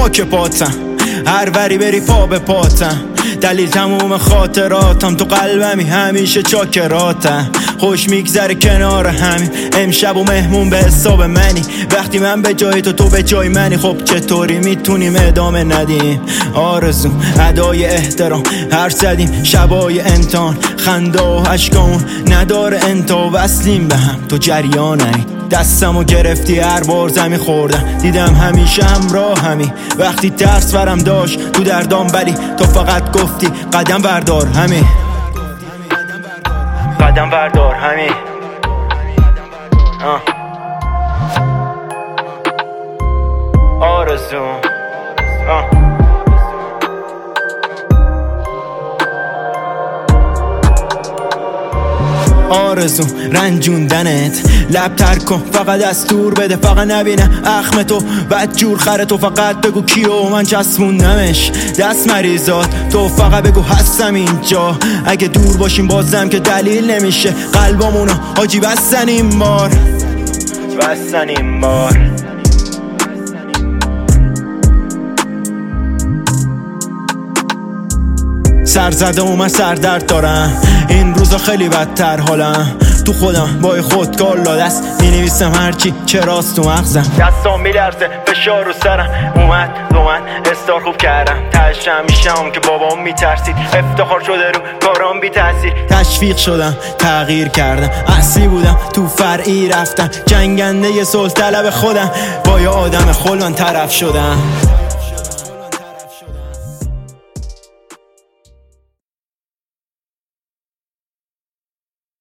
خاک پاتم، هر وری بری پا به پاتم، دلیل تموم خاطراتم، تو قلبمی همیشه چاکراتم. خوش میگذره کنار همین، امشب و مهمون به حساب منی، وقتی من به جای تو به جای منی. خب چطوری میتونیم ادامه ندیم؟ آرزو ادای احترام، هر زدیم شبای امتحان، خنده و عشقامون نداره انتا، وصلیم به هم تو جریانی. دستمو گرفتی هر بار زمین خوردم، دیدم همیشه همراه همی، وقتی ترس برم داشت تو دردام، ولی تو فقط گفتی قدم بردار همین، قدم بردار همین. آرزو آرزو رنجوندنت، لب تر کن فقط دستور بده، فقط نبینه اخم تو بد جور خره، تو فقط بگو کیو من چسبوندمش دست مریضات، تو فقط بگو هستم اینجا، اگه دور باشیم بازم که دلیل نمیشه، قلبامونو حاجی بستن این بار، بستن این بار. سر زده و من سردرد دارم، این روزا خیلی بدتر حالم، تو خودم با خودکار لادست مینویسم هرچی چراست تو مغزم، دستام میلرزه فشار رو سرم، اومد استار خوب کردم، تشم میشم که بابام میترسید، افتخار شده رو کارام بی تاثیر، تشویق شدم تغییر کردم، اصلی بودم تو فرعی رفتم، جنگنده صلح طلب خودم، با یه آدم خلوان طرف شدم.